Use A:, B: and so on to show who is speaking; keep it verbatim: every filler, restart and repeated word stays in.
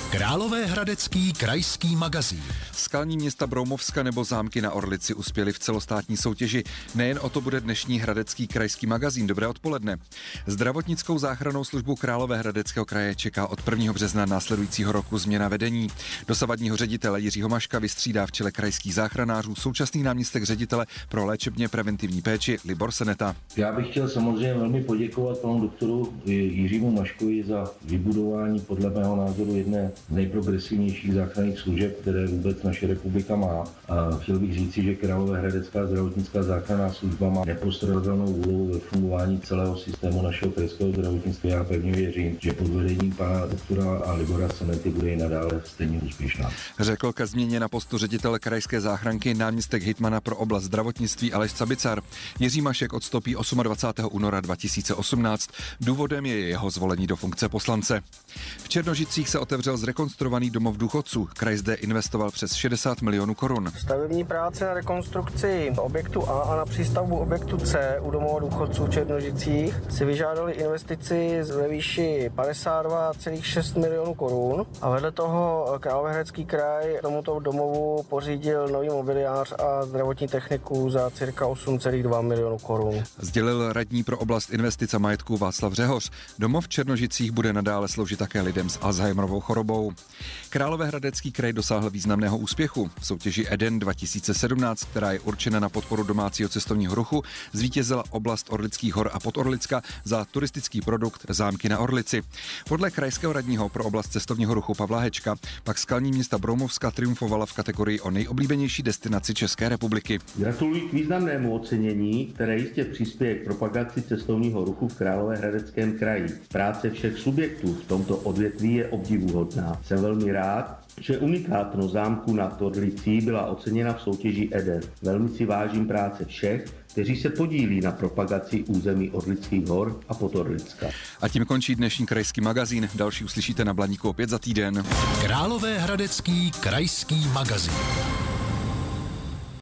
A: Královéhradecký krajský magazín.
B: Skalní města Broumovska nebo zámky na Orlici uspěly v celostátní soutěži. Nejen o to bude dnešní hradecký krajský magazín. Dobré odpoledne. Zdravotnickou záchrannou službu Královéhradeckého kraje čeká od prvního března následujícího roku změna vedení. Dosavadního ředitele Jiřího Maška vystřídá v čele krajských záchranářů současný náměstek ředitele pro léčebně preventivní péči Libor Seneta.
C: Já bych chtěl samozřejmě velmi poděkovat panu doktoru Jiřímu Maškovi za vybudování podle mého názoru jedné z nejprogresivnějších záchranných služeb, které vůbec naše republika má. A chtěl bych říci, že Královéhradecká zdravotnická záchranná služba má nepostradatelnou úlohu ve fungování celého systému našeho krajského zdravotnictví. Já pevně věřím, že pod vedením pana doktora a Libora Senety bude i nadále stejně úspěšná.
B: Řekl ke změně na postu ředitele krajské záchranky náměstek hejtmana pro oblast zdravotnictví Aleš Cabicar. Jiří Mašek odstoupí dvacátého osmého února dva tisíce osmnáct. Důvodem je jeho zvolení do funkce poslance. V Černožicích se otevřel zrekonstruovaný domov důchodců. Kraj zde investoval přes šedesát milionů korun.
D: Stavební práce na rekonstrukci objektu A a na přístavbu objektu C u domova důchodců v Černožicích si vyžádali investici ve výši padesát dva celá šest milionů korun a vedle toho Královéhradecký kraj tomuto domovu pořídil nový mobiliář a zdravotní techniku za cirka osm celá dva milionů korun.
B: Sdělil radní pro oblast investic a majetku Václav Řehoř. Domov v Černožicích bude nadále sloužit také lidem s Alzheimerovou chorobou. Královéhradecký kraj dosáhl významného úspěchu. V soutěži Eden dva tisíce sedmnáct, která je určena na podporu domácího cestovního ruchu, zvítězila oblast Orlických hor a Podorlicka za turistický produkt Zámky na Orlici. Podle krajského radního pro oblast cestovního ruchu Pavla Hečka pak skalní města Broumovska triumfovala v kategorii o nejoblíbenější destinaci České republiky.
C: Gratuluji k významnému ocenění, které jistě přispěje k propagaci cestovního ruchu v Královéhradeckém kraji. Práce všech subjektů v tomto odvětví je obdivuhodná. Jsem velmi rád, že unikátnost zámku nad Orlicí byla oceněna v soutěži Eden. Velmi si vážím práce všech, kteří se podílí na propagaci území Orlických hor a Podorlicka.
B: A tím končí dnešní krajský magazín. Další uslyšíte na Blaníku opět za týden.
A: Královéhradecký krajský magazín.